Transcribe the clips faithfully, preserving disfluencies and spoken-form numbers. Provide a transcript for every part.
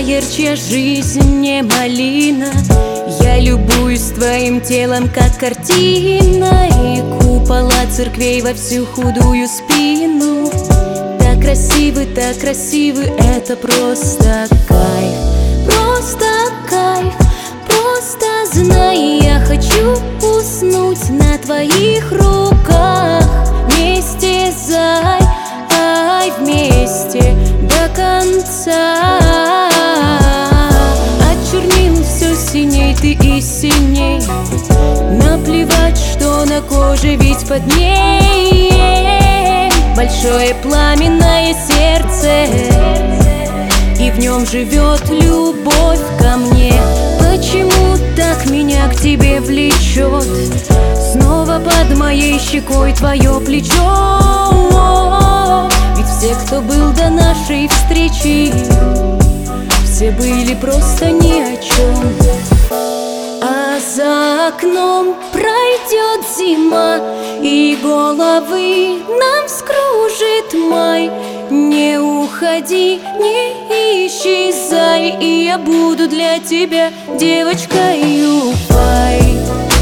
ярче жизнь не малина. Я любуюсь твоим телом, как картина, и купола церквей во всю худую спину. Так красивы, так красивы, это просто кайф, просто кайф. Просто знай, я хочу уснуть на твоих руках. Вместе, зай, ай, вместе до конца. От чернил все синей, ты и синей. Наплевать, что на коже, ведь под ней большое пламенное сердце, и в нем живет любовь ко мне. Почему так меня к тебе влечет? Снова под моей щекой твое плечо. Ведь все, кто был до нашей встречи, все были просто ни о чем. А за окном пройдет зима, и головы нам вскружит май. Не уходи, не исчезай, и я буду для тебя девочкой Уфай.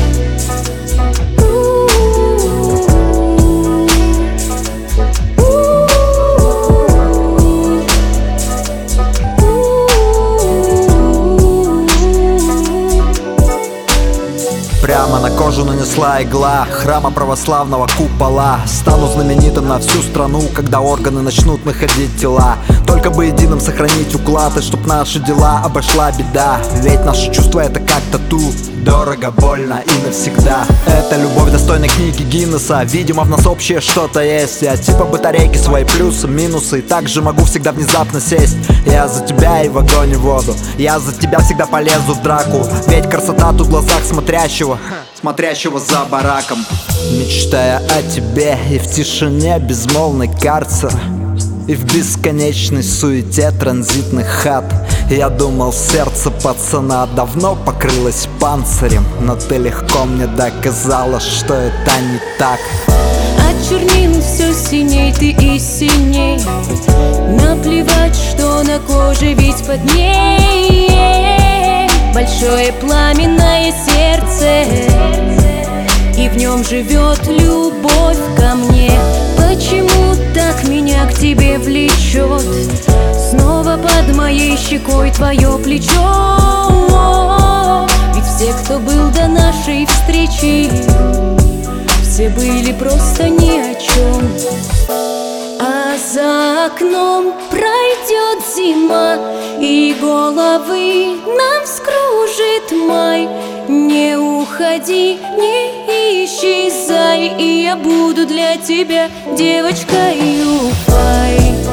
Прямо на кожу нанесла игла храма православного купола. Стану знаменитым на всю страну, когда органы начнут находить тела. Только бы единым сохранить уклад, и чтоб наши дела обошла беда. Ведь наши чувства это как тату, дорого, больно и навсегда. Это любовь достойной книги Гиннесса. Видимо, в нас общее что-то есть. Я типа батарейки, свои плюсы, минусы, и также могу всегда внезапно сесть. Я за тебя и в огонь и в воду, я за тебя всегда полезу в драку. Ведь красота тут в глазах смотрящего, смотрящего за бараком. Мечтая о тебе и в тишине безмолвный карцер, и в бесконечной суете транзитных хат. Я думал, сердце пацана давно покрылось панцирем, но ты легко мне доказала, что это не так. От чернил все синей, ты и синей. Наплевать, что на коже, ведь под ней большое пламенное сердце, и в нем живет любовь ко мне. Почему так меня к тебе влечет? Снова под моей щекой твое плечо. Ведь все, кто был до нашей встречи, все были просто ни о чем. А за окном пройдет зима, и головы нам вскружит май. Не уходи, не исчезай, и я буду для тебя девочкой Уфай.